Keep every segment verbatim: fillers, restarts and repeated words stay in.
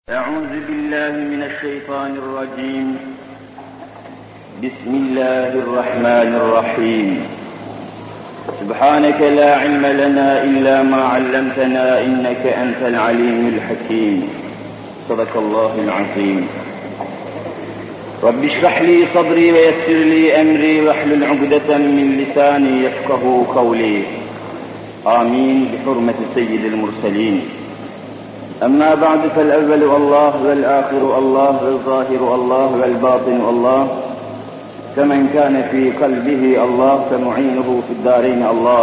أعوذ بالله من الشيطان الرجيم. بسم الله الرحمن الرحيم. سبحانك لا علم لنا إلا ما علمتنا إنك أنت العليم الحكيم. صدق الله العظيم. رب اشرح لي صدري ويسر لي أمري واحلل عقدة من لساني يفقهوا قولي. آمين بحرمة سيد المرسلين. أما بعد فالأول الله والآخر الله والظاهر الله والباطن الله، فمن كان في قلبه الله فمعينه في الدارين الله،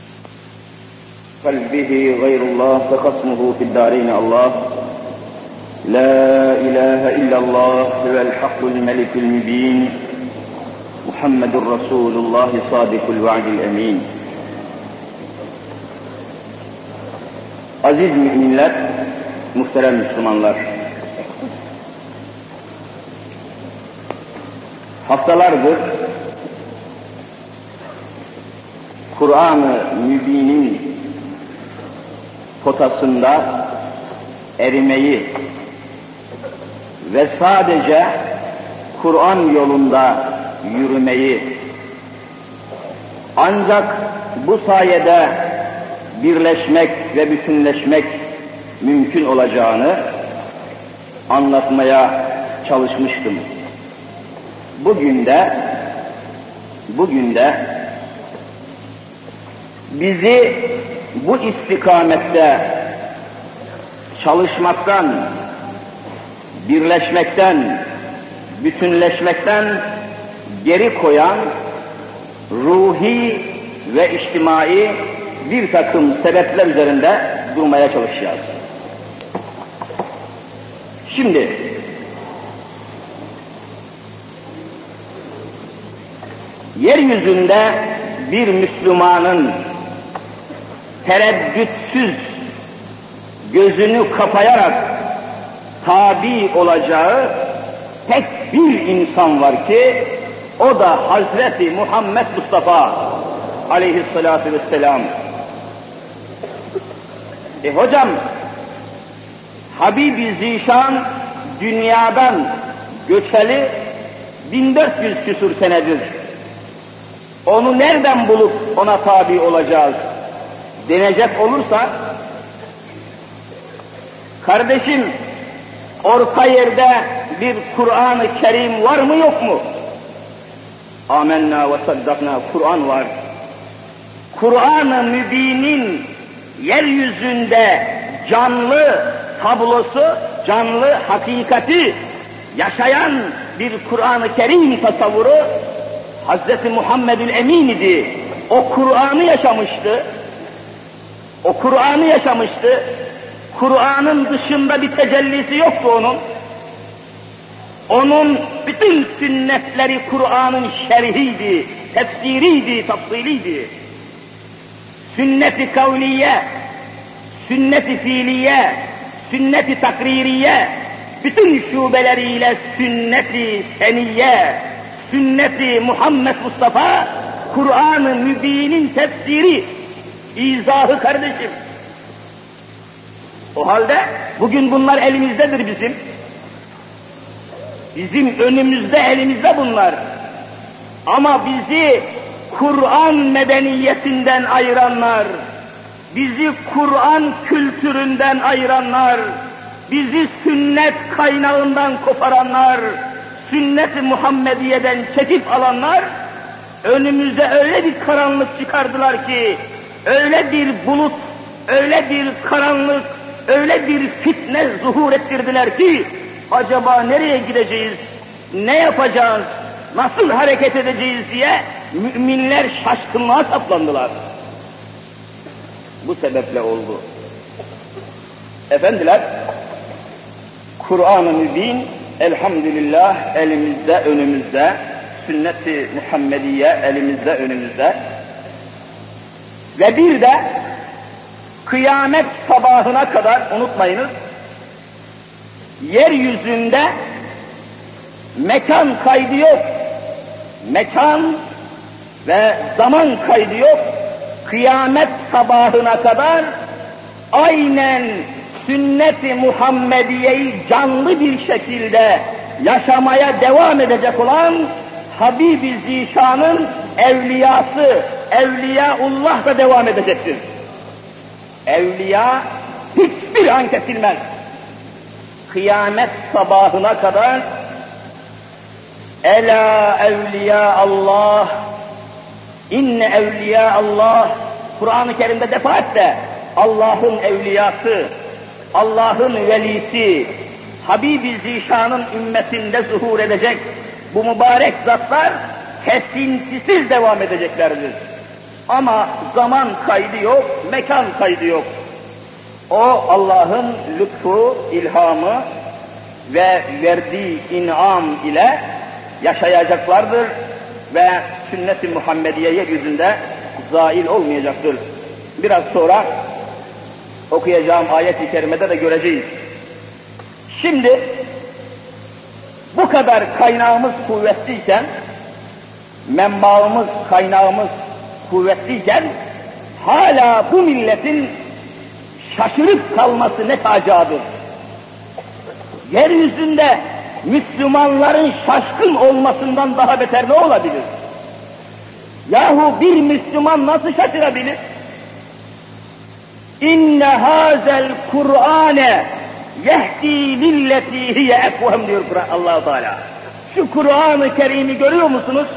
قلبه غير الله فخصمه في الدارين الله. لا إله إلا الله هو الحق الملك المبين، محمد رسول الله صادق الوعد الأمين. Aziz müminler, muhterem Müslümanlar, haftalardır Kur'an-ı Mübin'in potasında erimeyi ve sadece Kur'an yolunda yürümeyi, ancak bu sayede birleşmek ve bütünleşmek mümkün olacağını anlatmaya çalışmıştım. Bugün de bugün de bizi bu istikamette çalışmaktan, birleşmekten, bütünleşmekten geri koyan ruhi ve içtimai bir takım sebepler üzerinde durmaya çalışacağız. Şimdi yeryüzünde bir Müslümanın tereddütsüz gözünü kapayarak tabi olacağı tek bir insan var ki o da Hazreti Muhammed Mustafa aleyhissalatu vesselam. E hocam, Habib-i Zişan dünyadan göçeli bin dört yüz küsur senedir. Onu nereden bulup ona tabi olacağız denecek olursa, kardeşim, orta yerde bir Kur'an-ı Kerim var mı yok mu? Amenna ve saddakna, Kur'an var. Kur'an-ı Mübin'in yeryüzünde canlı tablosu, canlı hakikati yaşayan bir Kur'an-ı Kerim tasavvuru Hazreti Muhammedül Emin idi. O Kur'an'ı yaşamıştı. O Kur'an'ı yaşamıştı. Kur'an'ın dışında bir tecellisi yoktu onun. Onun bütün sünnetleri Kur'an'ın şerhiydi, tefsiriydi, tafsiliydi. Sünnet-i kavliye, sünnet-i fiiliye, sünnet-i takririye, bütün şubeleriyle sünnet-i seniyye, sünnet-i Muhammed Mustafa, Kur'an-ı Mübin'in tefsiri, izahı kardeşim. O halde bugün bunlar elimizdedir bizim. Bizim önümüzde, elimizde bunlar. Ama bizi Kur'an medeniyetinden ayıranlar, bizi Kur'an kültüründen ayıranlar, bizi sünnet kaynağından koparanlar, sünnet-i Muhammediye'den çekip alanlar, önümüze öyle bir karanlık çıkardılar ki, öyle bir bulut, öyle bir karanlık, öyle bir fitne zuhur ettirdiler ki, acaba nereye gideceğiz, ne yapacağız, nasıl hareket edeceğiz diye müminler şaşkınlığa saplandılar. Bu sebeple oldu. Efendiler, Kur'an-ı Mübin elhamdülillah elimizde, önümüzde, sünnet-i Muhammediye elimizde, önümüzde ve bir de kıyamet sabahına kadar unutmayınız, yeryüzünde mekan kaydı yok, mekan ve zaman kaydı yok, kıyamet sabahına kadar aynen sünnet-i Muhammediye'yi canlı bir şekilde yaşamaya devam edecek olan Habib-i Zişan'ın evliyası, Evliyaullah da devam edecektir. Evliya hiçbir an kesilmez. Kıyamet sabahına kadar Ela evliya Allah, inne evliya Allah, Kur'an-ı Kerim'de defaatle Allah'ın evliyası, Allah'ın velisi, Habib-i Zişan'ın ümmetinde zuhur edecek bu mübarek zatlar kesintisiz devam edeceklerdir. Ama zaman kaydı yok, mekan kaydı yok. O Allah'ın lütfu, ilhamı ve verdiği inam ile yaşayacaklardır ve sünnet-i Muhammediye yeryüzünde zail olmayacaktır. Biraz sonra okuyacağım ayet-i kerimede de göreceğiz. Şimdi bu kadar kaynağımız kuvvetliyken, menbaımız, kaynağımız kuvvetliyken hala bu milletin şaşırıp kalması ne tacadır. Yeryüzünde Müslümanların şaşkın olmasından daha beter ne olabilir? Yahu bir Müslüman nasıl şaşırabilir? İnne hazel Kur'ane yehdi lilleti hiye ekvem diyor Kur'an Allah-u Teala. Şu Kur'an-ı Kerim'i görüyor musunuz?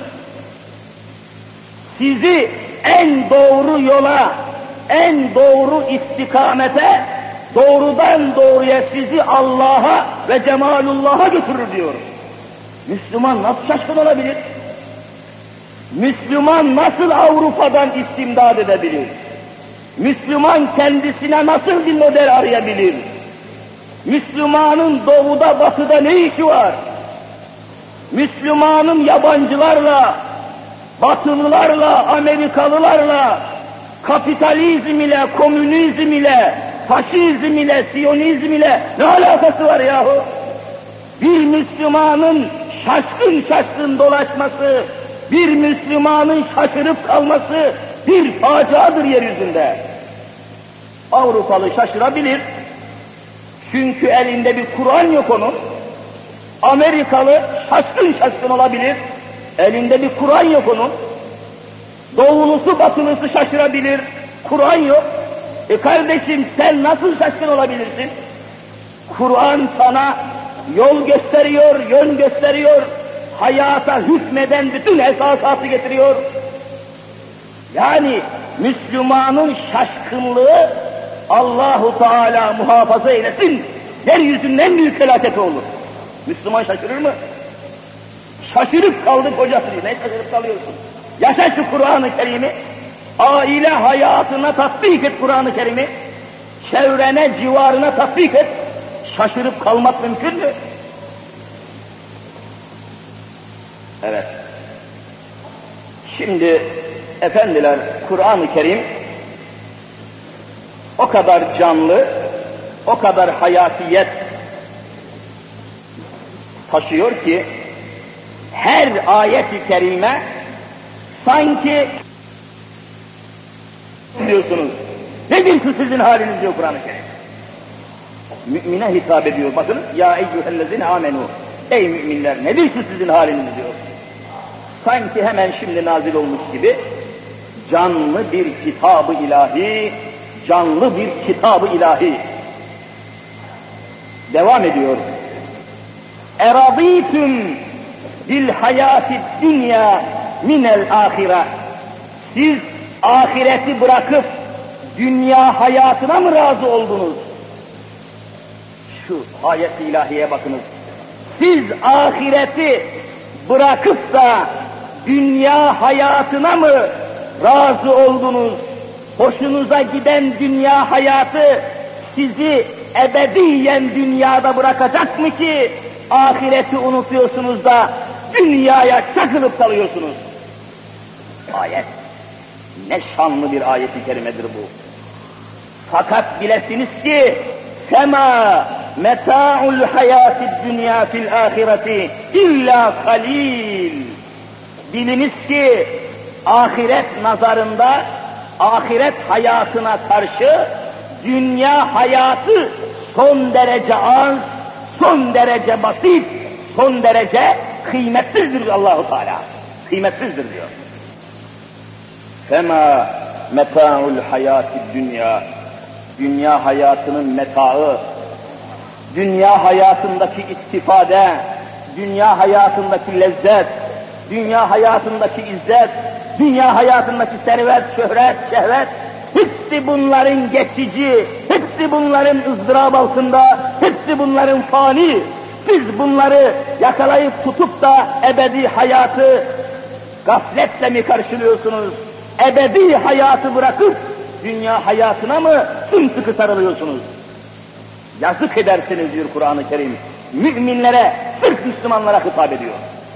Sizi en doğru yola, en doğru istikamete, doğrudan doğruya sizi Allah'a ve cemalullah'a götürür diyor. Müslüman nasıl şaşkın olabilir? Müslüman nasıl Avrupa'dan istimdad edebilir? Müslüman kendisine nasıl bir model arayabilir? Müslümanın doğuda batıda ne işi var? Müslümanın yabancılarla, batılılarla, Amerikalılarla, kapitalizm ile, komünizm ile, faşizm ile, siyonizm ile ne alakası var yahu? Bir Müslümanın şaşkın şaşkın dolaşması, bir Müslümanın şaşırıp kalması bir faciadır yeryüzünde. Avrupalı şaşırabilir, çünkü elinde bir Kur'an yok onun. Amerikalı şaşkın şaşkın olabilir, elinde bir Kur'an yok onun. Doğulusu batılısı şaşırabilir, Kur'an yok. E kardeşim sen nasıl şaşkın olabilirsin? Kur'an sana yol gösteriyor, yön gösteriyor, hayata hükmeden bütün esasatı getiriyor. Yani Müslümanın şaşkınlığı Allahu Teala muhafaza eylesin, yeryüzünün en büyük felaketi olur. Müslüman şaşırır mı? Şaşırıp kaldık hocası diyor. Ne şaşırıp kalıyorsun? Yaşa şu Kur'an-ı Kerim'i, aile hayatına tatbik et Kur'an-ı Kerim'i, çevrene, civarına tatbik et, şaşırıp kalmak mümkün mü? Evet. Şimdi efendiler, Kur'an-ı Kerim o kadar canlı, o kadar hayatiyet taşıyor ki her ayet-i kerime sanki diyorsunuz. Nedir şu sizin haliniz diyor Kur'an-ı Kerim. Mümine hitap ediyor. Bakın ya eyyühellezine amenu. Ey müminler nedir şu sizin haliniz diyor. Sanki hemen şimdi nazil olmuş gibi canlı bir kitab-ı ilahi, canlı bir kitab-ı ilahi. Devam ediyor. Eradîtüm bil hayâti dünya minel ahire. Siz ahireti bırakıp dünya hayatına mı razı oldunuz? Şu ayet-i ilahiye bakınız. Siz ahireti bırakıp da dünya hayatına mı razı oldunuz? Hoşunuza giden dünya hayatı sizi ebediyen dünyada bırakacak mı ki ahireti unutuyorsunuz da dünyaya çakılıp kalıyorsunuz? Ayet. Ne şanlı bir ayet-i kerimedir bu. Fakat bilesiniz ki Fema meta'ul hayatid dünya fil ahireti illa kalil. Biliniz ki ahiret nazarında, ahiret hayatına karşı dünya hayatı son derece az, son derece basit, son derece kıymetsizdir Allahu Teala. Kıymetsizdir diyor. Fema meta'ul hayatid dünya. Dünya hayatının metaı, dünya hayatındaki istifade, dünya hayatındaki lezzet, dünya hayatındaki izzet, dünya hayatındaki servet, şöhret, şehvet, hepsi bunların geçici, hepsi bunların ızdırap altında, hepsi bunların fani. Siz bunları yakalayıp tutup da ebedi hayatı gafletle mi karşılıyorsunuz? Ebedi hayatı bırakıp dünya hayatına mı sımsıkı sarılıyorsunuz? Yazık edersiniz diyor Kur'an-ı Kerim. Müminlere, sırf Müslümanlara hitap ediyor.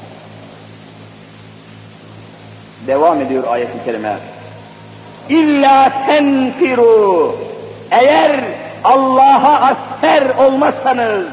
Devam ediyor ayet-i kerime. İlla tenfiru. Eğer Allah'a asker olmazsanız,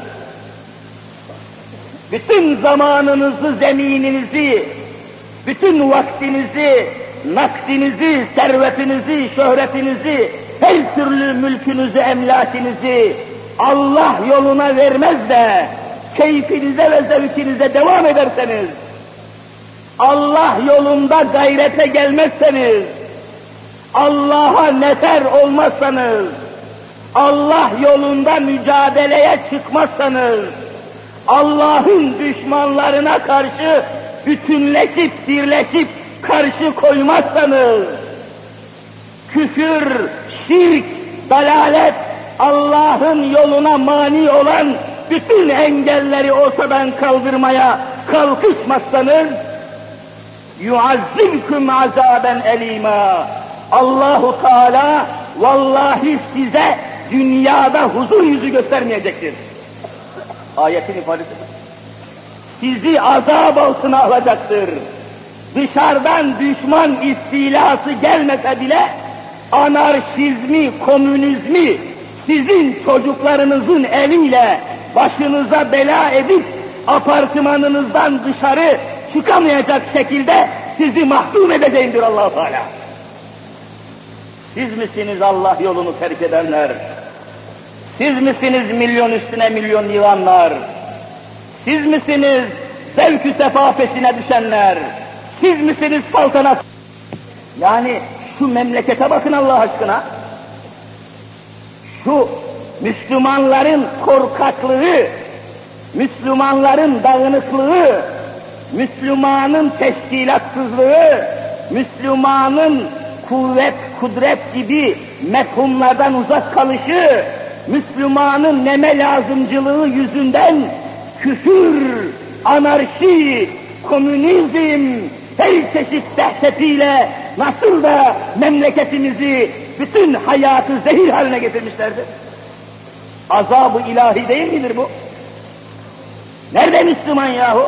bütün zamanınızı, zemininizi, bütün vaktinizi, nakdinizi, servetinizi, şöhretinizi, her türlü mülkünüzü, emlakinizi Allah yoluna vermez de keyfinize ve zevkinize devam ederseniz, Allah yolunda gayrete gelmezseniz, Allah'a nefer olmazsanız, Allah yolunda mücadeleye çıkmazsanız, Allah'ın düşmanlarına karşı bütünleşip, birleşip karşı koymazsanız, küfür, şirk, dalalet, Allah'ın yoluna mani olan bütün engelleri ortadan kaldırmaya kalkışmazsanız, yuazzibkum azaben elima. Allahu Teala vallahi size dünyada huzur yüzü göstermeyecektir. Ayetin ifadesi. Sizi azap altına alacaktır. Dışarıdan düşman istilası gelmese bile anarşizmi, komünizmi sizin çocuklarınızın eliyle başınıza bela edip apartmanınızdan dışarı çıkamayacak şekilde sizi mahkum edeceğim diyor Allah-u Teala. Siz misiniz Allah yolunu terk edenler? Siz misiniz milyon üstüne milyon yılanlar? Siz misiniz zevk-ü sefa peşine düşenler? Siz misiniz saltanat? Yani şu memlekete bakın Allah aşkına. Şu Müslümanların korkaklığı, Müslümanların dağınıklığı, Müslümanın teşkilatsızlığı, Müslümanın kuvvet, kudret gibi mefhumlardan uzak kalışı, Müslümanın neme lazımcılığı yüzünden küfür, anarşi, komünizm, her çeşit dehşetiyle nasıl da memleketimizi, bütün hayatı zehir haline getirmişlerdir. Azab-ı ilahi değil midir bu? Nerede Müslüman yahu?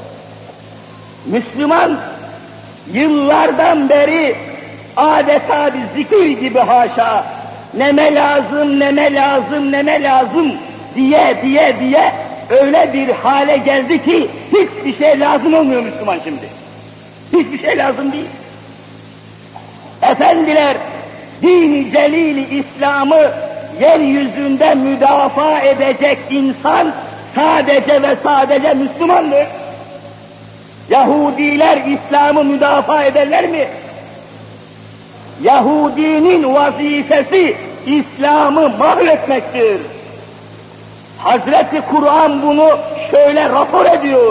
Müslüman yıllardan beri adeta bir zikir gibi haşa, neme lazım, neme lazım, neme lazım diye diye diye öyle bir hale geldi ki hiçbir şey lazım olmuyor Müslüman şimdi. Hiçbir şey lazım değil. Efendiler, din-i celil-i İslam'ı yeryüzünde müdafaa edecek insan sadece ve sadece Müslümandır. Yahudiler İslam'ı müdafaa ederler mi? Yahudinin vazifesi İslam'ı mahvetmektir. Hazreti Kur'an bunu şöyle rapor ediyor.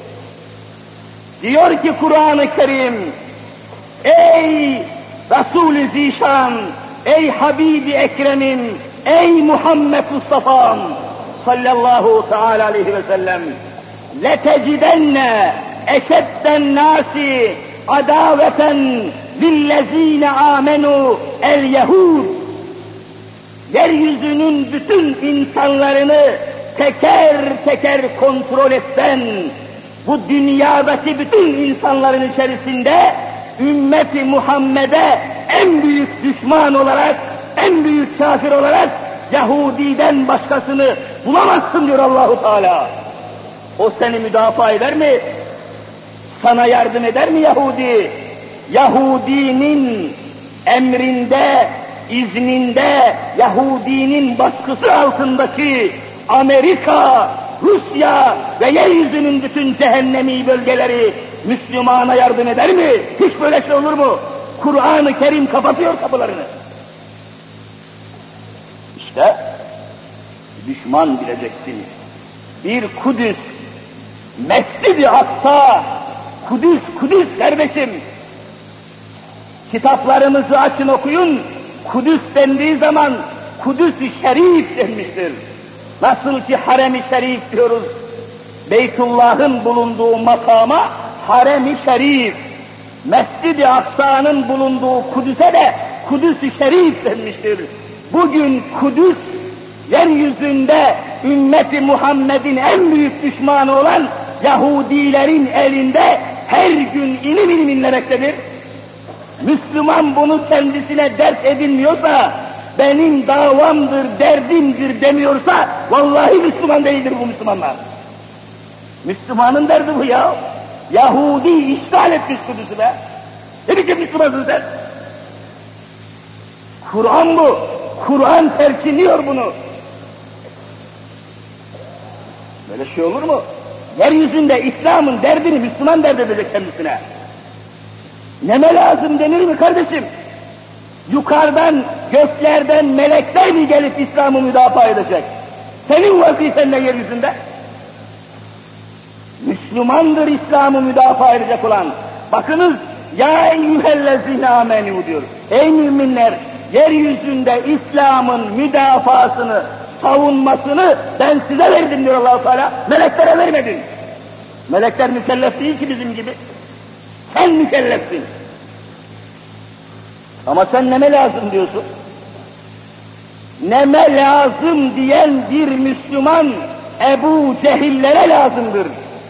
Diyor ki Kur'an-ı Kerim, ey Resul-i Zişan, ey Habibi Ekrem'im, ey Muhammed Mustafa'm sallallahu teala aleyhi ve sellem, letecidenne eşedden nasi adaveten lillezine amenu el yehud. Yeryüzünün bütün insanlarını teker teker kontrol etsen, bu dünyadaki bütün insanların içerisinde ümmeti Muhammed'e en büyük düşman olarak, en büyük kafir olarak Yahudiden başkasını bulamazsın diyor Allahu Teala. O seni müdafaa eder mi? Sana yardım eder mi Yahudi? Yahudinin emrinde izninde Yahudinin baskısı altındaki Amerika, Rusya ve yeryüzünün bütün cehennemi bölgeleri Müslümana yardım eder mi? Hiç böyle şey olur mu? Kur'an-ı Kerim kapatıyor kapılarını. İşte düşman bileceksiniz. Bir Kudüs, Mescid-i Aksa, Kudüs, Kudüs kardeşim. Kitaplarımızı açın okuyun, Kudüs dendiği zaman Kudüs-i Şerif denmiştir. Nasıl ki Harem-i Şerif diyoruz, Beytullah'ın bulunduğu makama Harem-i Şerif, Mescid-i Aksa'nın bulunduğu Kudüs'e de Kudüs-i Şerif denmiştir. Bugün Kudüs, yeryüzünde ümmeti Muhammed'in en büyük düşmanı olan Yahudilerin elinde her gün ilim ilim inlemektedir. Müslüman bunu kendisine dert edinmiyorsa, benim davamdır, derdimdir demiyorsa, vallahi Müslüman değildir bu Müslümanlar. Müslümanın derdi bu ya. Yahudi işgal etmiş Kudüs'ü be. Ne biçim Müslümansın sen? Kur'an bu. Kur'an terkinliyor bunu. Böyle şey olur mu? Yeryüzünde İslam'ın derdini Müslüman dert edecek kendisine. Neme lazım denir mi kardeşim? Yukarıdan, göklerden melekler mi gelip İslam'ı müdafaa edecek? Senin vazifen ne yeryüzünde? Müslümandır İslam'ı müdafaa edecek olan. Bakınız, ya eyyühellezine amenü diyor. Ey müminler, yeryüzünde İslam'ın müdafasını, savunmasını ben size verdim diyor Allah-u Teala. Meleklere vermedin. Melekler mükellef değil ki bizim gibi. Sen mükellefsin. Ama sen neme lazım diyorsun? Neme lazım diyen bir Müslüman Ebu Cehillere lazımdır.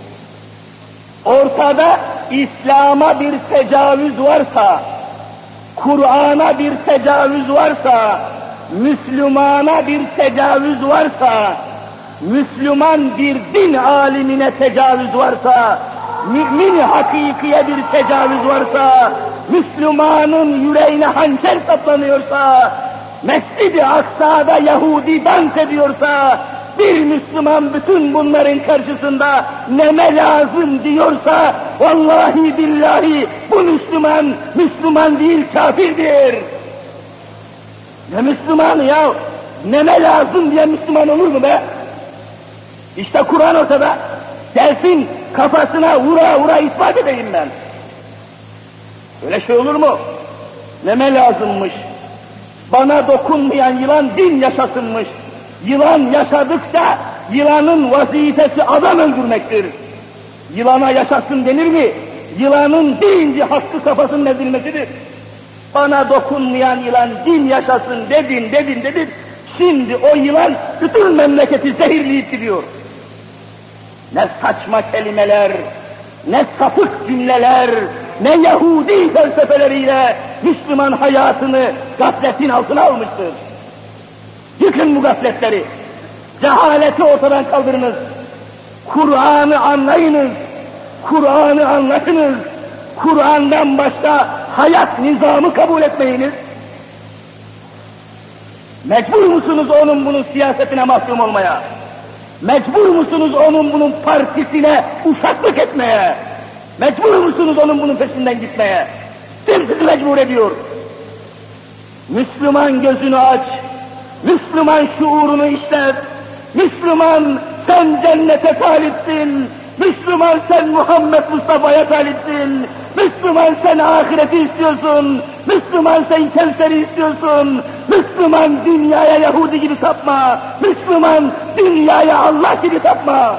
Ortada İslam'a bir tecavüz varsa, Kur'an'a bir tecavüz varsa, Müslümana bir tecavüz varsa, Müslüman bir din alimine tecavüz varsa, mümin hakikiye bir tecavüz varsa, Müslümanın yüreğine hançer saplanıyorsa, Mescid-i Aksa'da Yahudi dans ediyorsa, bir Müslüman bütün bunların karşısında neme lazım diyorsa, vallahi billahi bu Müslüman, Müslüman değil kafirdir. Ne Müslümanı ya? Neme lazım diye Müslüman olur mu be? İşte Kur'an ortada. Gelsin kafasına vura vura ispat edeyim ben. Öyle şey olur mu? Neme lazımmış? Bana dokunmayan yılan din yaşasınmış. Yılan yaşadıkça yılanın vazifesi adam öldürmektir. Yılana yaşasın denir mi? Yılanın birinci hakkı kafasının ezilmesidir. Bana dokunmayan yılan din yaşasın dedin dedin dedin. Şimdi o yılan bütün memleketi zehirleyip gidiyor. Ne saçma kelimeler, ne sapık cümleler, ne Yahudi felsefeleriyle Müslüman hayatını gafletin altına almıştır. Yıkın bu gafletleri, cehaleti ortadan kaldırınız, Kur'an'ı anlayınız, Kur'an'ı anlatınız, Kur'an'dan başka hayat nizamı kabul etmeyiniz. Mecbur musunuz onun bunun siyasetine mahkum olmaya? Mecbur musunuz onun bunun partisine uşaklık etmeye? Mecbur musunuz onun bunun peşinden gitmeye? Kim sizi mecbur ediyor? Müslüman gözünü aç, Müslüman şuurunu işlet, Müslüman sen cennete talipsin, Müslüman sen Muhammed Mustafa'ya talipsin, Müslüman sen ahireti istiyorsun, Müslüman sen Kevser'i istiyorsun, Müslüman dünyaya Yahudi gibi tapma, Müslüman dünyaya Allah gibi tapma.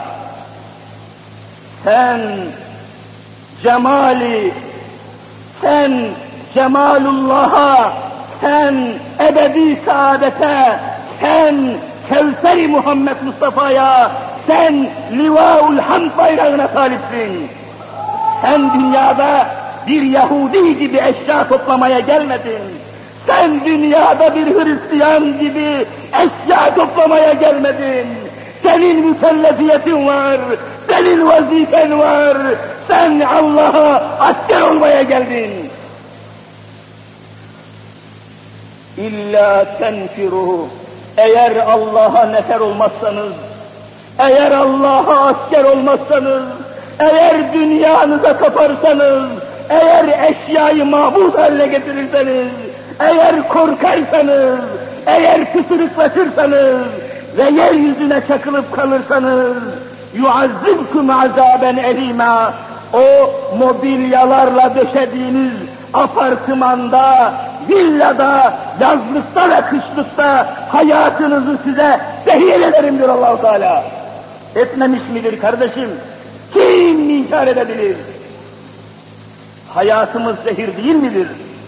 Sen cemali, sen cemalullah'a, sen ebedi saadete, sen Kevser-i Muhammed Mustafa'ya, sen Livaul Hamd bayrağına talipsin. Sen dünyada bir Yahudi gibi eşya toplamaya gelmedin. Sen dünyada bir Hristiyan gibi eşya toplamaya gelmedin. Senin mükellefiyetin var, senin vazifen var. Sen Allah'a asker olmaya geldin. İlla tenfiruhu. Eğer Allah'a nefer olmazsanız, eğer Allah'a asker olmazsanız, eğer dünyanıza kaparsanız, eğer eşyayı mabud haline getirirseniz, eğer korkarsanız, eğer pısırıklaşırsanız ve yeryüzüne çakılıp kalırsanız, yuazzibkum azaben elima, o mobilyalarla döşediğiniz apartmanda, villada, yazlıkta ve kışlıkta hayatınızı size zehir ederim diyor Allah-u Teala. Etmemiş midir kardeşim? Kim inkar edebilir? Hayatımız zehir değil midir?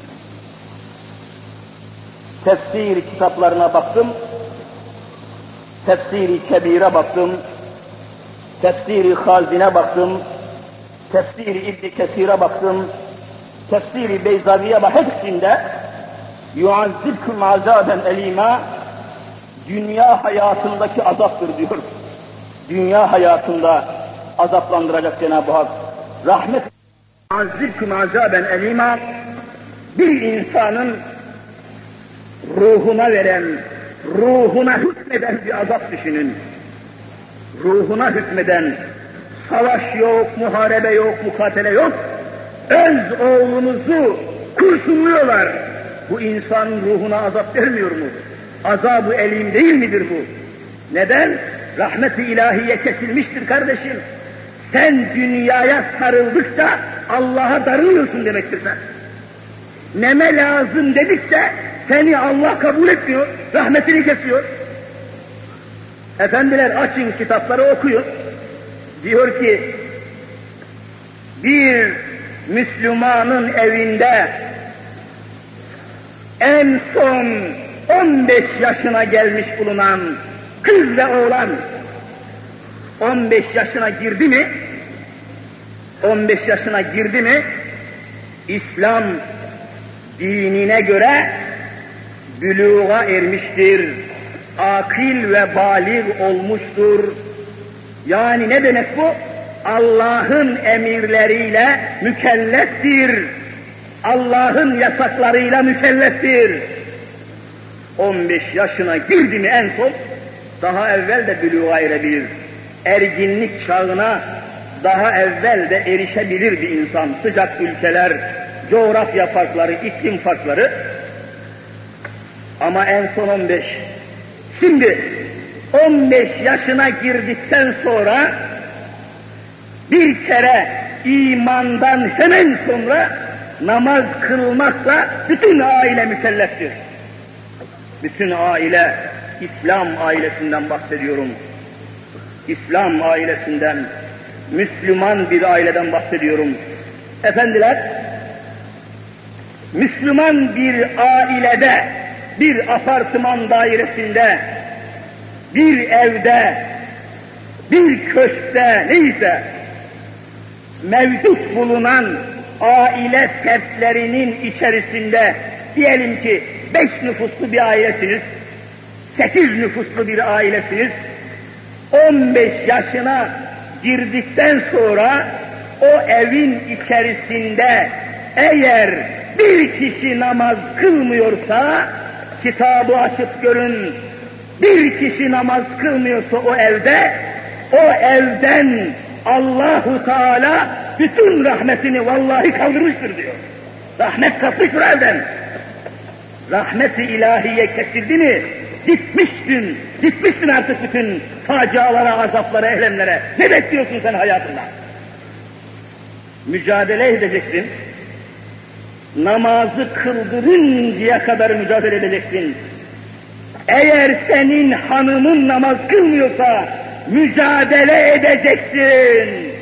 Tefsir kitaplarına baktım, Tefsir-i Kebir'e baktım, Tefsir-i Hazine baktım, Tefsir-i İbn Kesir'e baktım, Tefsir-i Beyzavi'ye bak, hepsinde yuazzibkum azaben elima, dünya hayatındaki azaptır diyor. Dünya hayatında azaplandıracak Cenab-ı Hak. Rahmet yuazzibkum azaben elima, bir insanın ruhuna veren, ruhuna hükmeden bir azap düşünün. Ruhuna hükmeden, savaş yok, muharebe yok, mukatele yok. Öz oğlunuzu kurşunluyorlar. Bu insanın ruhuna azap vermiyor mu? Azab-ı elim değil midir bu? Neden? Rahmet-i ilahiye kesilmiştir kardeşim. Sen dünyaya sarıldıkça Allah'a darılıyorsun demektir sen. Neme lazım dedikçe seni Allah kabul etmiyor, rahmetini kesiyor. Efendiler açın kitapları okuyun. Diyor ki, bir Müslümanın evinde en son on beş yaşına gelmiş bulunan kız ve oğlan on beş yaşına girdi mi, on beş yaşına girdi mi, İslam dinine göre büluğa ermiştir, akil ve balik olmuştur. Yani ne demek bu? Allah'ın emirleriyle mükelleftir. Allah'ın yasaklarıyla mükelleftir. on beş yaşına girdi mi en son, daha evvel de büluğa erebilir. Erginlik çağına daha evvel de erişebilir bir insan. Sıcak ülkeler, coğrafya farkları, iklim farkları. Ama en son on beş. Şimdi on beş yaşına girdikten sonra bir kere imandan hemen sonra namaz kılmakla bütün aile mükelleftir. Bütün aile, İslam ailesinden bahsediyorum. İslam ailesinden, Müslüman bir aileden bahsediyorum. Efendiler, Müslüman bir ailede, bir apartman dairesinde, bir evde, bir köşkte neyse mevcut bulunan aile fertlerinin içerisinde diyelim ki beş nüfuslu bir ailesiniz, sekiz nüfuslu bir ailesiniz, on beş yaşına girdikten sonra o evin içerisinde eğer bir kişi namaz kılmıyorsa, kitabı açıp görün, bir kişi namaz kılmıyorsa o evde, o evden Allahu Teala bütün rahmetini vallahi kaldırmıştır diyor. Rahmet kalkmıştır evden. Rahmet-i ilahiye kesildi mi, gitmişsin, gitmişsin artık bütün facialara, azaplara, eylemlere. Ne bekliyorsun sen hayatında? Mücadele edeceksin. Namazı kıldırıncaya kadar mücadele edeceksin. Eğer senin hanımın namaz kılmıyorsa mücadele edeceksin.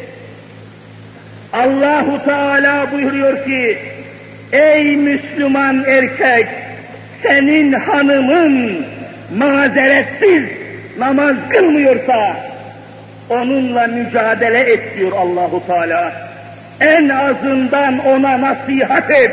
Allahu Teala buyuruyor ki, ey Müslüman erkek, senin hanımın mazeretsiz namaz kılmıyorsa onunla mücadele et diyor Allahu Teala. En azından ona nasihat et.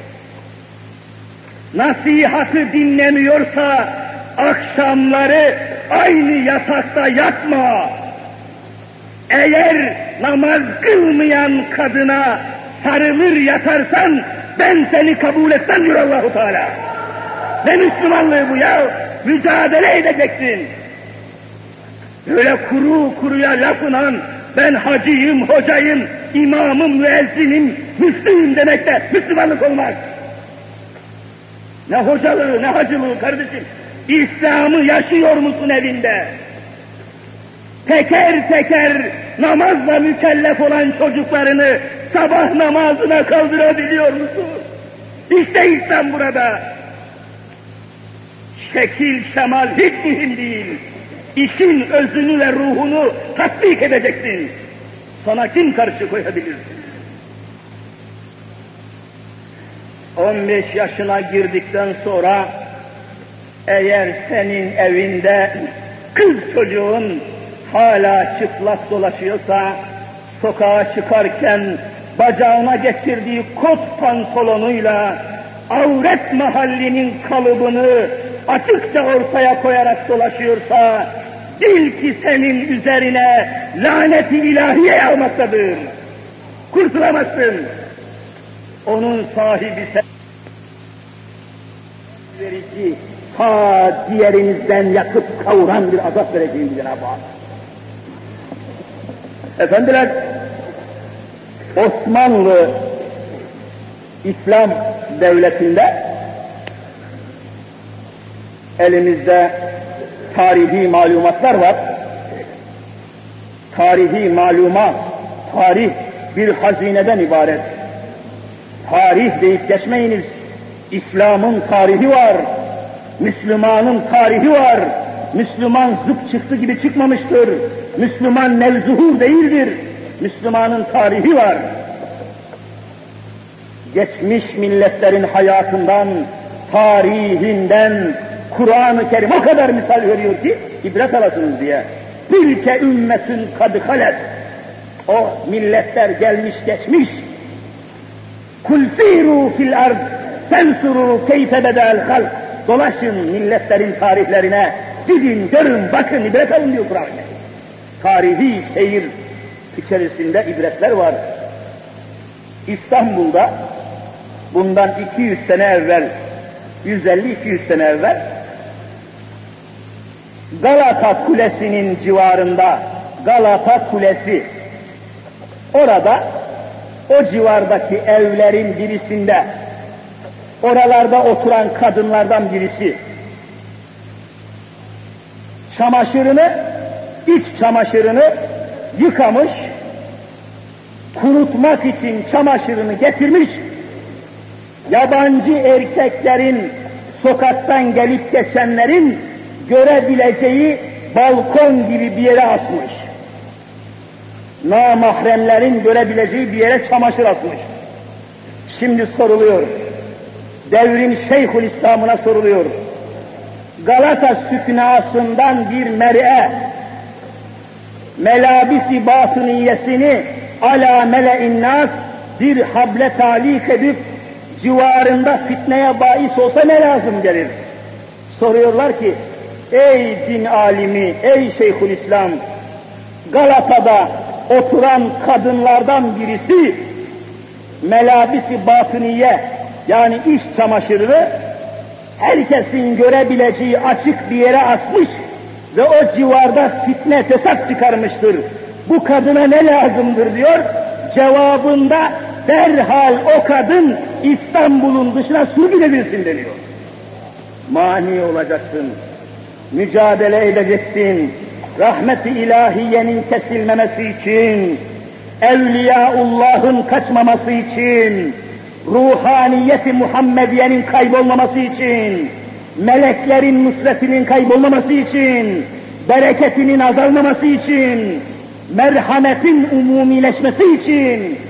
Nasihatı dinlemiyorsa akşamları aynı yatakta yatma. Eğer namaz kılmayan kadına sarılır yatarsan ben seni kabul etmem diyor Allah-u Teala. Ne Müslümanlığı bu ya? Mücadele edeceksin. Öyle kuru kuruya lafınan ben hacıyım, hocayım, imamım, müezzinim, Müslüyüm demekte Müslümanlık olmaz. Ne hocalığı, ne hacılığı kardeşim. İslam'ı yaşıyor musun evinde? Teker teker namazla mükellef olan çocuklarını sabah namazına kaldırabiliyor musun? İşte İslam burada. Şekil, şemal hiç mühim değil. İşin özünü ve ruhunu tatbik edeceksin. Sana kim karşı koyabilir? on beş yaşına girdikten sonra eğer senin evinde kız çocuğun hala çıplak dolaşıyorsa, sokağa çıkarken bacağına getirdiği kot pantolonuyla avret mahallinin kalıbını açıkça ortaya koyarak dolaşıyorsa, bil ki senin üzerine laneti ilahiye yağmaktadır. Kurtulamazsın. Onun sahibi sen verici, ta diğerinizden yakıp kavuran bir azap vereceğim Cenab-ı Hak. Efendiler, Osmanlı İslam devletinde elimizde tarihi malumatlar var. Tarihi malumat, tarih bir hazineden ibaret. Tarih deyip geçmeyiniz. İslam'ın tarihi var. Müslümanın tarihi var. Müslüman zıp çıktı gibi çıkmamıştır. Müslüman nevzuhur değildir. Müslümanın tarihi var. Geçmiş milletlerin hayatından, tarihinden Kur'an-ı Kerim o kadar misal veriyor ki ibret alasınız diye. Tilke ümmetün kad halet. O milletler gelmiş geçmiş. Kul siru fil ard tensuru keyfe bedel halk. Dolaşın milletlerin tarihlerine. Gidin, görün, bakın, ibret alın diyor Kur'an-ı Kerim. Tarihi seyir içerisinde ibretler var. İstanbul'da bundan iki yüz sene evvel, yüz elli iki yüz sene evvel Galata Kulesi'nin civarında, Galata Kulesi, orada o civardaki evlerin birisinde, oralarda oturan kadınlardan birisi çamaşırını, iç çamaşırını yıkamış, kurutmak için çamaşırını getirmiş, yabancı erkeklerin, sokaktan gelip geçenlerin görebileceği balkon gibi bir yere asmış. Namahremlerin görebileceği bir yere çamaşır asmış. Şimdi soruluyor, devrin Şeyhülislam'ına soruluyor. Galata süknasından bir mer'e, melabisi batıniyesini ala mele'in nas bir hable talik edip civarında fitneye bahis olsa ne lazım gelir? Soruyorlar ki, ey din alimi, ey Şeyhülislam, Galata'da oturan kadınlardan birisi melabisi batıniye, yani iç çamaşırını herkesin görebileceği açık bir yere asmış ve o civarda fitne fesat çıkarmıştır. Bu kadına ne lazımdır diyor. Cevabında derhal o kadın İstanbul'un dışına sürgün edilsin deniyor. Mani olacaksın, mücadele edeceksin, rahmet-i ilahiyenin kesilmemesi için, Evliyaullah'ın kaçmaması için, ruhaniyeti Muhammediye'nin kaybolmaması için, meleklerin nusretinin kaybolmaması için, bereketinin azalmaması için, merhametin umumileşmesi için.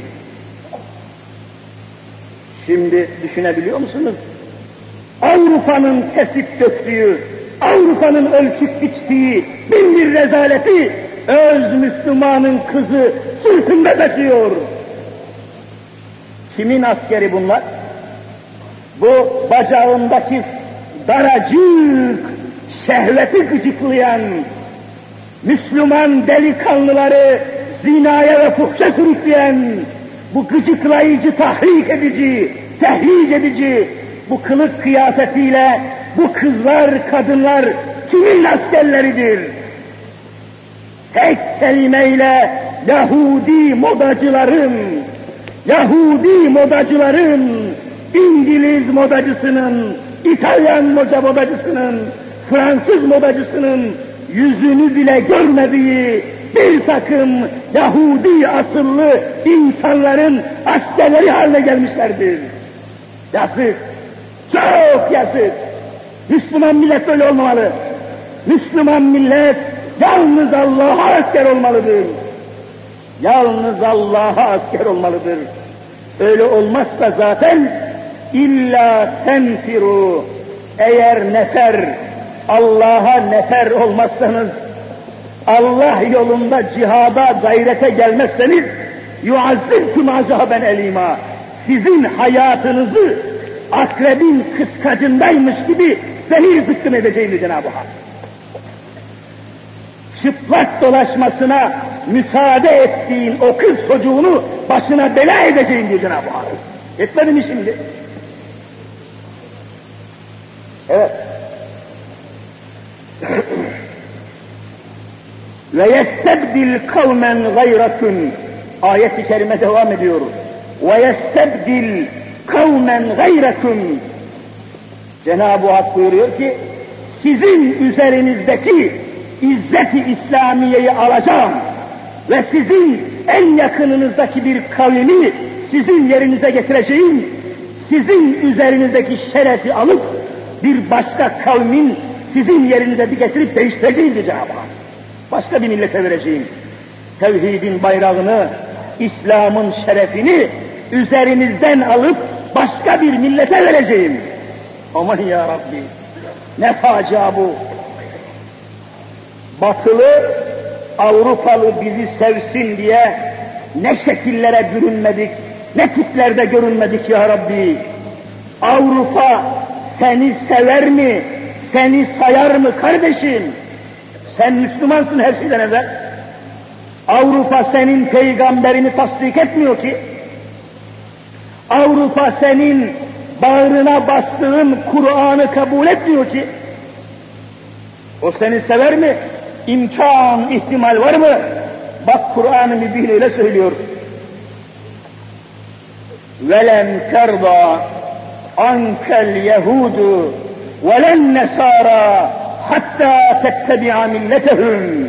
Şimdi düşünebiliyor musunuz? Avrupa'nın kesip döktüğü, Avrupa'nın ölçüp biçtiği bin bir rezaleti öz Müslümanın kızı sırtında taşıyor. Kimin askeri bunlar? Bu bacağındaki daracık şehveti gıcıklayan Müslüman delikanlıları zinaya ve fuhşa sürükleyen bu gıcıklayıcı, tahrik edici, tehric edici bu kılık kıyafetiyle bu kızlar, kadınlar kimin askerleridir? Tek kelimeyle Yahudi modacıların, Yahudi modacıların, İngiliz modacısının, İtalyan moda modacısının, Fransız modacısının yüzünü bile görmediği bir takım Yahudi asıllı insanların askerleri haline gelmişlerdir. Yazık, çok yazık. Müslüman millet böyle olmamalı. Müslüman millet yalnız Allah'a asker olmalıdır. Yalnız Allah'a asker olmalıdır. Öyle olmazsa zaten illa tenfiru, eğer nefer, Allah'a nefer olmazsanız, Allah yolunda cihada, gayrete gelmezseniz, yuazzibkum azaben elima, sizin hayatınızı akrebin kıskacındaymış gibi zehir zıkkım edeceğim Cenab-ı Hak. Çıplak dolaşmasına müsaade ettiğin o kız çocuğunu başına bela edeceğim diyor Cenab-ı Hak. Etmedi mi şimdi? Evet. Ve yestebdil kavmen gayrakun, ayet-i kerime devam ediyor. Ve yestebdil kavmen gayrakun, Cenab-ı Hak buyuruyor ki sizin üzerinizdeki İzzet-i İslamiye'yi alacağım ve sizin en yakınınızdaki bir kavmi sizin yerinize getireceğim, sizin üzerinizdeki şerefi alıp bir başka kavmin sizin yerinize bir getirip değiştireceğim diye Cenab-ı Hak. Başka bir millete vereceğim. Tevhidin bayrağını, İslam'ın şerefini üzerinizden alıp başka bir millete vereceğim. Aman ya Rabbi, ne facia bu. Batılı, Avrupalı bizi sevsin diye ne şekillere bürünmedik, ne tiplerde görünmedik ya Rabbi. Avrupa seni sever mi, seni sayar mı kardeşim? Sen Müslümansın her şeyden evvel. Avrupa senin peygamberini tasdik etmiyor ki. Avrupa senin bağrına bastığın Kur'an'ı kabul etmiyor ki. O seni sever mi? İmkan, ihtimal var mı? Bak Kur'an-ı Mübin öyle söylüyor. وَلَنْ تَرْضَى عَنْكَ الْيَهُودُ وَلَنْ نَسَارَى حَتَّى تَتَّبِعَ مِلَّتَهُمْ.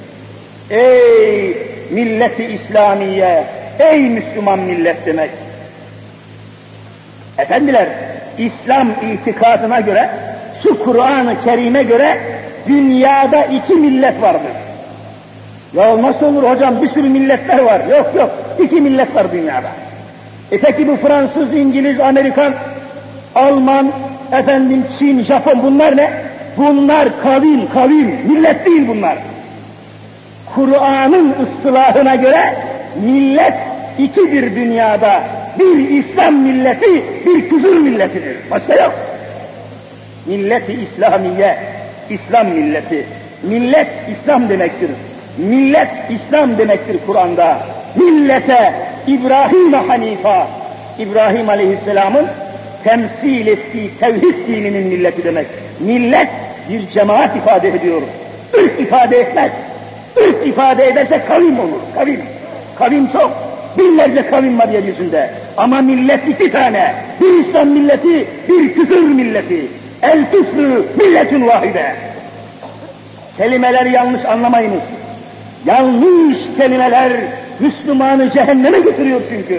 Ey milleti İslamiye, ey Müslüman millet demek. Efendiler, İslam itikadına göre, şu Kur'an-ı Kerim'e göre dünyada iki millet vardır. Ya nasıl olur hocam, bir sürü milletler var. Yok yok, iki millet var dünyada. E peki bu Fransız, İngiliz, Amerikan, Alman, efendim Çin, Japon bunlar ne? Bunlar kavim, kavim, millet değil bunlar. Kur'an'ın ıstılahına göre millet ikidir dünyada. Bir İslam milleti, bir küfür milletidir. Başka yok. Millet-i İslamiye, İslam milleti. Millet İslam demektir. Millet İslam demektir Kur'an'da. Millete İbrahim Hanifa, İbrahim Aleyhisselam'ın temsil ettiği tevhid dininin milleti demek. Millet bir cemaat ifade ediyor. Irk ifade etmez. Irk ifade ederse kavim olur. Kavim. Kavim çok. Binlerce kavim var yeryüzünde. Ama millet iki tane. Bir İslam milleti, bir küfür milleti. El küfrü milletün vahide. Kelimeleri yanlış anlamayınız. Yanlış kelimeler Müslümanı cehenneme götürüyor çünkü.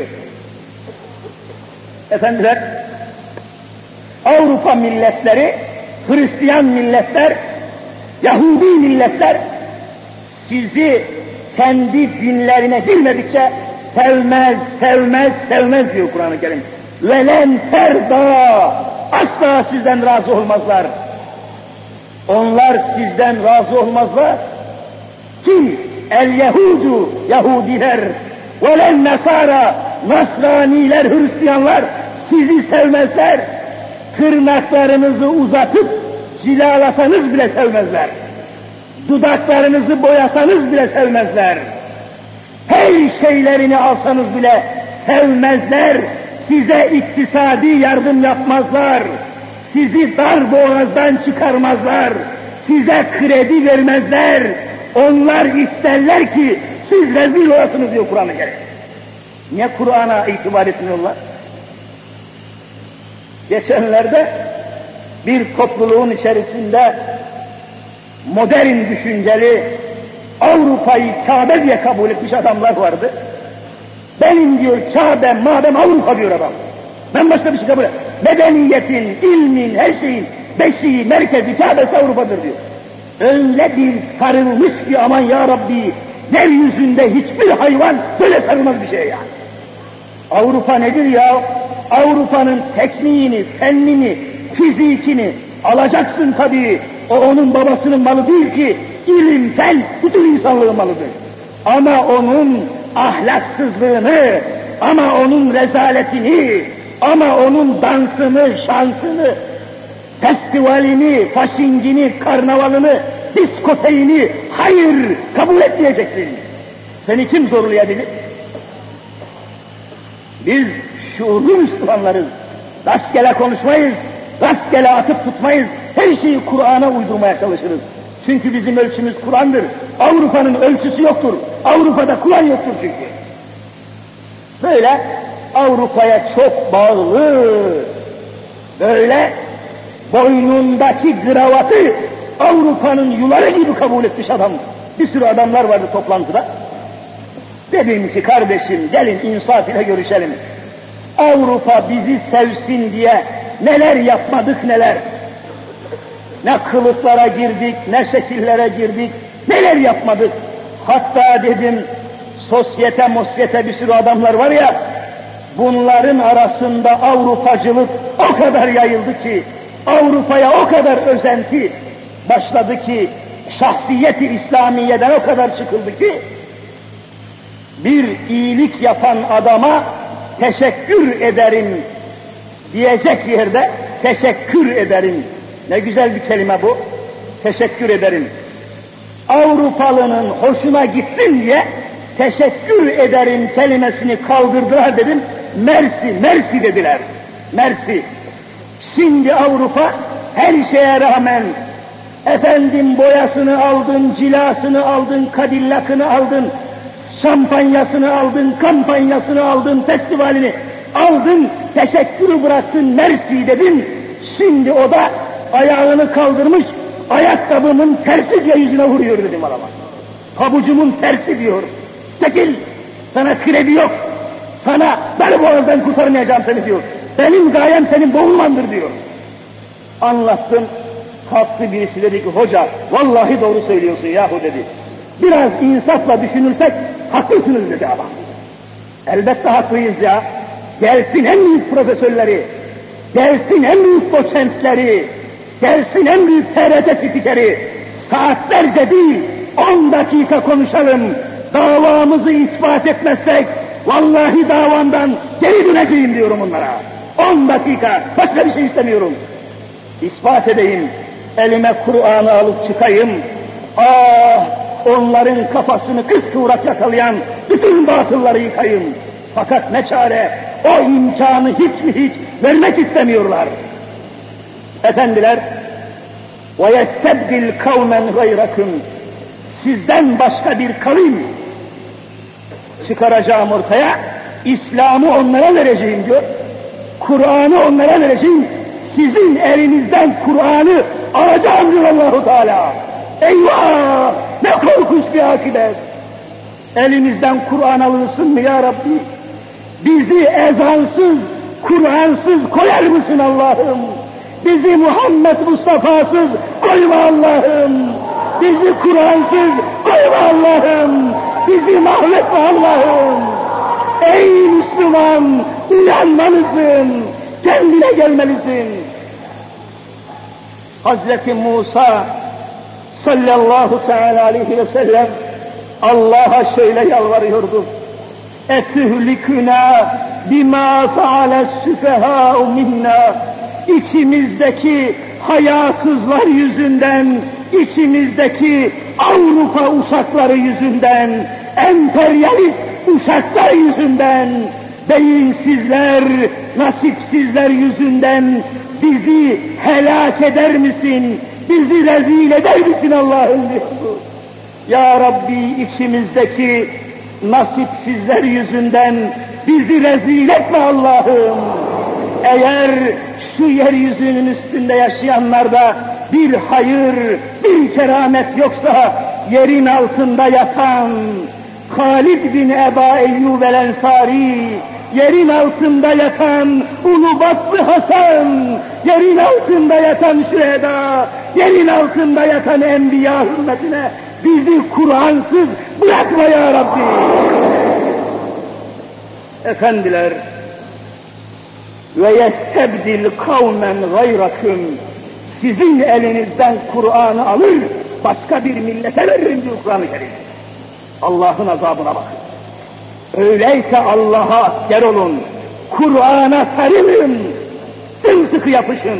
Efendiler, Avrupa milletleri, Hristiyan milletler, Yahudi milletler sizi kendi dinlerine girmedikçe sevmez, sevmez, sevmez diyor Kur'an-ı Kerim. Velen terda, asla sizden razı olmazlar. Onlar sizden razı olmazlar. Kim? El Yahudu, Yahudiler, velen Nasara, Nasraniler, Hristiyanlar sizi sevmezler. Tırnaklarınızı uzatıp cilalasanız bile sevmezler. Dudaklarınızı boyasanız bile sevmezler. Her şeylerini alsanız bile sevmezler. Size iktisadi yardım yapmazlar. sizi dar boğazdan çıkarmazlar, size kredi vermezler, onlar isterler ki siz rezil olasınız diyor Kur'an-ı Kerim. Niye Kur'an'a itibar etmiyorlar? Geçenlerde bir topluluğun içerisinde modern düşünceli, Avrupa'yı Kabe diye kabul etmiş adamlar vardı. Benim diyor Kabe, madem Avrupa diyor adam. Ben başka bir şey kabul etmem. Medeniyetin, ilmin, her şeyin beşiği, merkezi, Kabe'si Avrupa'dır diyor. Öyle bir sarılmış ki aman ya Rabbi, yeryüzünde hiçbir hayvan böyle sarılmaz bir şey ya. Avrupa nedir ya? Avrupa'nın tekniğini, fennini, fizikini alacaksın tabii. O onun babasının malı değil ki, ilim, fen, bütün insanlığın malıdır. Ama onun ahlaksızlığını, ama onun rezaletini, ama onun dansını, şansını, festivalini, faşingini, karnavalını, diskoteyini, hayır kabul etmeyeceksin. Seni kim zorlayabilir? Biz şuurlu Müslümanlarız. Rastgele konuşmayız, rastgele atıp tutmayız. Her şeyi Kur'an'a uydurmaya çalışırız. Çünkü bizim ölçümüz Kur'an'dır. Avrupa'nın ölçüsü yoktur. Avrupa'da Kur'an yoktur çünkü. Böyle Avrupa'ya çok bağlı, böyle boynundaki kravatı Avrupa'nın yuları gibi kabul etmiş adam. Bir sürü adamlar vardı toplantıda. Dedim ki kardeşim gelin insaf ile görüşelim. Avrupa bizi sevsin diye neler yapmadık neler. Ne kılıklara girdik, ne şekillere girdik, neler yapmadık. Hatta dedim sosyete mosyete bir sürü adamlar var ya, bunların arasında Avrupacılık o kadar yayıldı ki, Avrupa'ya o kadar özenti başladı ki, şahsiyeti İslamiye'den o kadar çıkıldı ki, bir iyilik yapan adama teşekkür ederim diyecek yerde teşekkür ederim. Ne güzel bir kelime bu. Teşekkür ederim. Avrupalının hoşuna gitsin diye teşekkür ederim kelimesini kaldırdılar dedim. Mersi, mersi dediler. Mersi. Şimdi Avrupa her şeye rağmen efendim boyasını aldın, cilasını aldın, kadillakını aldın, şampanyasını aldın, kampanyasını aldın, festivalini aldın, teşekkürü bıraktın, mersi dedin. Şimdi o da ayağını kaldırmış, ayakkabımın tersi diye yüzüne vuruyor dedim adama. Pabucumun tersi diyor. Çekil, sana kredi yok, sana ben boğazdan kurtarmayacağım seni diyor. Benim gayem senin boğulmandır diyor. Anlattım, kalktı birisi dedi ki hoca vallahi doğru söylüyorsun yahu dedi. Biraz insafla düşünürsek haklısınız dedi adam. Elbette haklıyız ya. Gelsin en büyük profesörleri, gelsin en büyük doçentleri, gelsin en büyük T R T spikeri, saatlerce değil, on dakika konuşalım. Davamızı ispat etmezsek, vallahi davamdan geri döneceğim diyorum onlara. On dakika, başka bir şey istemiyorum. İspat edeyim, elime Kur'an'ı alıp çıkayım. Ah, onların kafasını kıskıvrak yakalayan bütün batılları yıkayım. Fakat ne çare, o imkanı hiç mi hiç vermek istemiyorlar. Efendiler, وَيَسْتَبْدِلْ قَوْمًا غَيْرَكُمْ Sizden başka bir kavim çıkaracağım ortaya, İslam'ı onlara vereceğim diyor, Kur'an'ı onlara vereceğim, sizin elinizden Kur'an'ı alacağım diyor Allah-u Teala. Eyvah! Ne korkunç bir akıbet! Elimizden Kur'an alırsın mı ya Rabbi? Bizi ezansız, Kur'ansız koyar mısın Allah'ım? Bizi Muhammed Mustafa'sız koyma Allah'ım! Bizi Kur'ansız koyma Allah'ım! Bizi mahvetme Allah'ım! Ey Müslüman! Uyanmalısın! Kendine gelmelisin! Hazreti Musa sallallahu teala aleyhi ve sellem Allah'a şöyle yalvarıyordu. Etühliküna bima faales süfehâ'u minna. İçimizdeki hayasızlar yüzünden, içimizdeki Avrupa uşakları yüzünden, emperyalist uşaklar yüzünden beyinsizler, nasipsizler yüzünden bizi helak eder misin? Bizi rezil eder misin Allah'ım diyordu. Ya Rabbi, içimizdeki nasipsizler yüzünden bizi rezil etme Allah'ım. Eğer şu yeryüzünün üstünde yaşayanlarda bir hayır, bir keramet yoksa, yerin altında yatan Halid bin Eba Eyyub el-Ensari, yerin altında yatan Ulubatlı Hasan, yerin altında yatan Şüheda, yerin altında yatan Enbiya hürmetine bizi Kur'ansız bırakma ya Rabbi. Efendiler, ve yestebdil kavmen gayrakum, sizin elinizden Kur'an'ı alır, başka bir millete veririm diyor Kur'an-ı Kerim. Allah'ın azabına bakın. Öyleyse Allah'a asker olun, Kur'an'a sarılın, sımsıkı yapışın.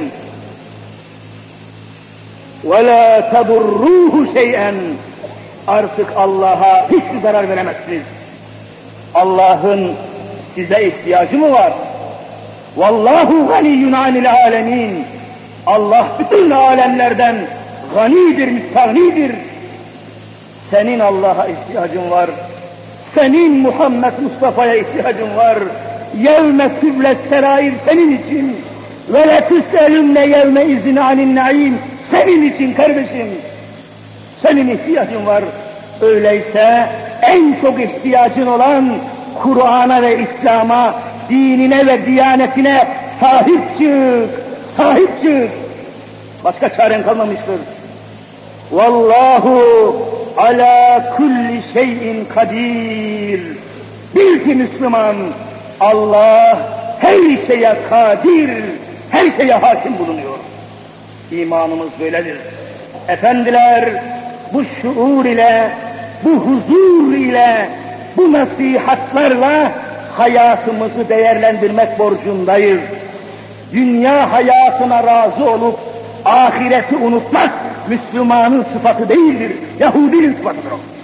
وَلَا تَضُرُّوهُ شَيْئًا, artık Allah'a hiçbir zarar veremezsiniz. Allah'ın size ihtiyacı mı var? Vallahu ganiyyun anil alemin. Allah bütün alemlerden ganidir, müstağnidir. Senin Allah'a ihtiyacın var. Senin Muhammed Mustafa'ya ihtiyacın var. Yevme tüblet serair senin için. Ve letüselünne yevme izin anin naim senin için kardeşim. Senin ihtiyacın var. Öyleyse en çok ihtiyacın olan Kur'an'a ve İslam'a, dinine ve diyanetine sahip çık, sahip çık. Başka çaren kalmamıştır. Vallahu ala kulli şeyin kadir. Bil ki Müslüman, Allah her şeye kadir, her şeye hakim bulunuyor. İmanımız böyledir. Efendiler, bu şuur ile, bu huzur ile, bu nasihatlarla hayatımızı değerlendirmek borcundayız. Dünya hayatına razı olup ahireti unutmak Müslümanın sıfatı değildir, Yahudinin sıfatıdır o.